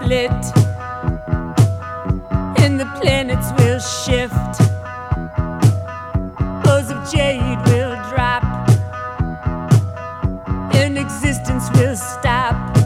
split, and the planets will shift. Bows of jade will drop, and existence will stop.